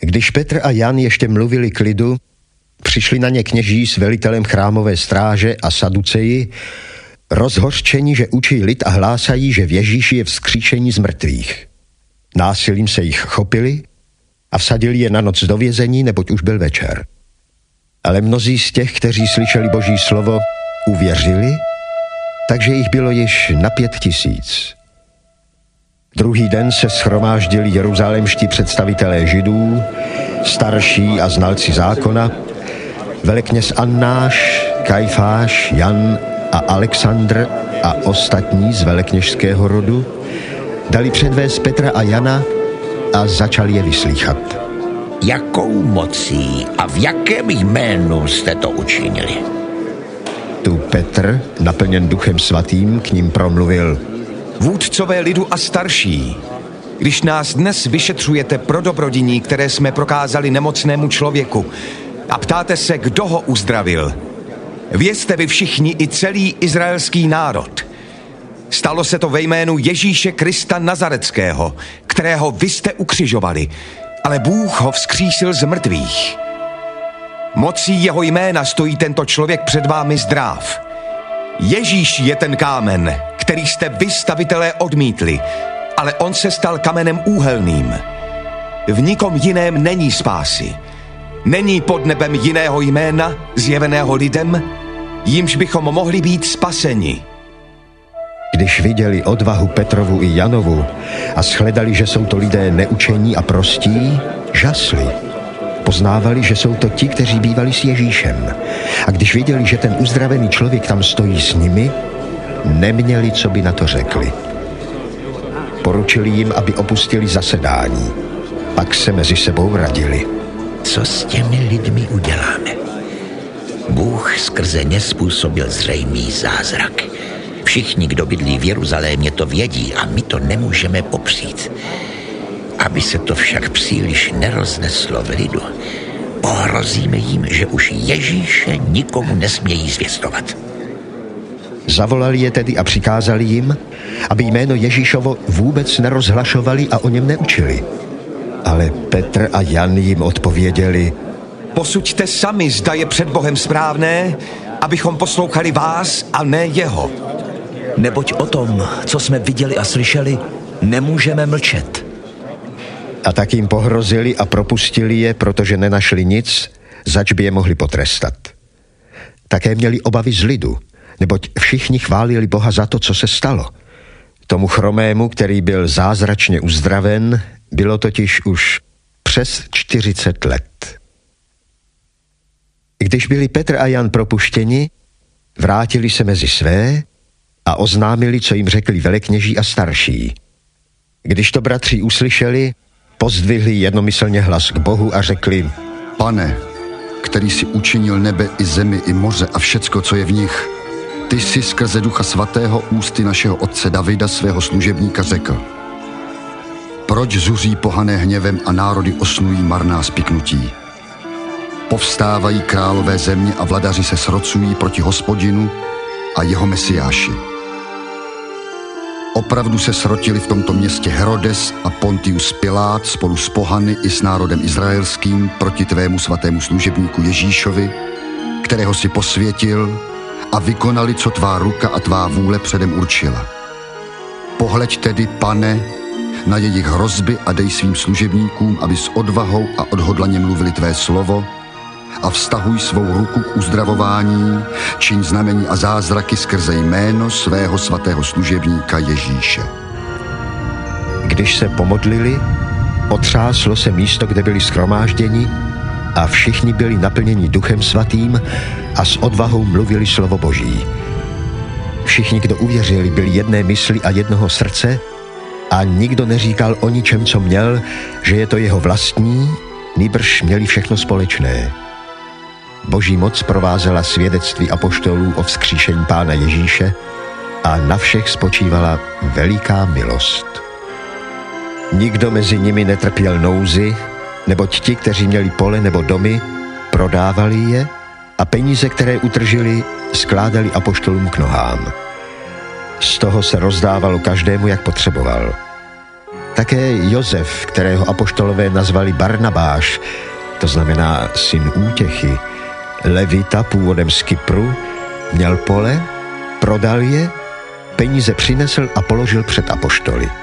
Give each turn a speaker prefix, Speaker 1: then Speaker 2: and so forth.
Speaker 1: Když Petr a Jan ještě mluvili k lidu, přišli na ně kněží s velitelem chrámové stráže a saduceji, rozhořčení, že učí lid a hlásají, že v Ježíši je vzkříšení z mrtvých. Násilím se jich chopili a vsadili je na noc do vězení, neboť už byl večer. Ale mnozí z těch, kteří slyšeli Boží slovo, uvěřili, takže jich bylo již na 5 000. Druhý den se shromáždili jeruzalémští představitelé Židů, starší a znalci zákona, velekněz Annáš, Kajfáš, Jan a Alexandr a ostatní z velekněžského rodu dali předvést Petra a Jana a začali je vyslýchat.
Speaker 2: Jakou mocí a v jakém jménu jste to učinili?
Speaker 1: Tu Petr, naplněn Duchem svatým, k ním promluvil.
Speaker 3: Vůdcové lidu a starší, když nás dnes vyšetřujete pro dobrodiní, které jsme prokázali nemocnému člověku, a ptáte se, kdo ho uzdravil, vězte vy všichni i celý izraelský národ. Stalo se to ve jménu Ježíše Krista Nazareckého, kterého vy jste ukřižovali, ale Bůh ho vzkřísil z mrtvých. Mocí jeho jména stojí tento člověk před vámi zdráv. Ježíš je ten kámen, který jste vy, stavitelé, odmítli, ale on se stal kamenem úhelným. V nikom jiném není spásy. Není pod nebem jiného jména, zjeveného lidem, jímž bychom mohli být spaseni.
Speaker 1: Když viděli odvahu Petrovu i Janovu a shledali, že jsou to lidé neučení a prostí, žasli. Poznávali, že jsou to ti, kteří bývali s Ježíšem. A když viděli, že ten uzdravený člověk tam stojí s nimi, neměli, co by na to řekli. Poručili jim, aby opustili zasedání. Pak se mezi sebou radili.
Speaker 2: Co s těmi lidmi uděláme? Bůh skrze ně způsobil zřejmý zázrak. Všichni, kdo bydlí v Jeruzalémě, to vědí a my to nemůžeme popřít. Aby se to však příliš nerozneslo v lidu, pohrozíme jim, že už Ježíše nikomu nesmějí zvěstovat.
Speaker 1: Zavolali je tedy a přikázali jim, aby jméno Ježíšovo vůbec nerozhlašovali a o něm neučili. Ale Petr a Jan jim odpověděli:
Speaker 3: Posuďte sami, zda je před Bohem správné, abychom poslouchali vás a ne jeho.
Speaker 4: Neboť o tom, co jsme viděli a slyšeli, nemůžeme mlčet.
Speaker 1: A tak jim pohrozili a propustili je, protože nenašli nic, zač by je mohli potrestat. Také měli obavy z lidu, neboť všichni chválili Boha za to, co se stalo. Tomu chromému, který byl zázračně uzdraven, bylo totiž už přes 40 let. Když byli Petr a Jan propuštěni, vrátili se mezi své a oznámili, co jim řekli velekněží a starší. Když to bratři uslyšeli, pozdvihli jednomyslně hlas k Bohu a řekli:
Speaker 5: Pane, který si učinil nebe i zemi i moře a všecko, co je v nich, ty jsi skrze Ducha svatého ústy našeho otce Davida, svého služebníka, řekl: Proč zuří pohané hněvem a národy osnují marná spiknutí? Povstávají králové země a vladaři se srocují proti Hospodinu a jeho Mesiáši. Opravdu se srotili v tomto městě Herodes a Pontius Pilát spolu s pohany i s národem izraelským proti tvému svatému služebníku Ježíšovi, kterého si posvětil, a vykonali, co tvá ruka a tvá vůle předem určila. Pohleď tedy, Pane, na jejich hrozby a dej svým služebníkům, aby s odvahou a odhodlaně mluvili tvé slovo, a vztahuj svou ruku k uzdravování, čiň znamení a zázraky skrze jméno svého svatého služebníka Ježíše.
Speaker 1: Když se pomodlili, otřáslo se místo, kde byli shromážděni, a všichni byli naplněni Duchem svatým a s odvahou mluvili slovo Boží. Všichni, kdo uvěřili, byli jedné mysli a jednoho srdce a nikdo neříkal o ničem, co měl, že je to jeho vlastní, nýbrž měli všechno společné. Boží moc provázela svědectví apoštolů o vzkříšení Pána Ježíše a na všech spočívala veliká milost. Nikdo mezi nimi netrpěl nouzi, neboť ti, kteří měli pole nebo domy, prodávali je a peníze, které utržili, skládali apoštolům k nohám. Z toho se rozdávalo každému, jak potřeboval. Také Josef, kterého apoštolové nazvali Barnabáš, to znamená syn útěchy, levita původem z Kypru, měl pole, prodal je, peníze přinesl a položil před apoštoly.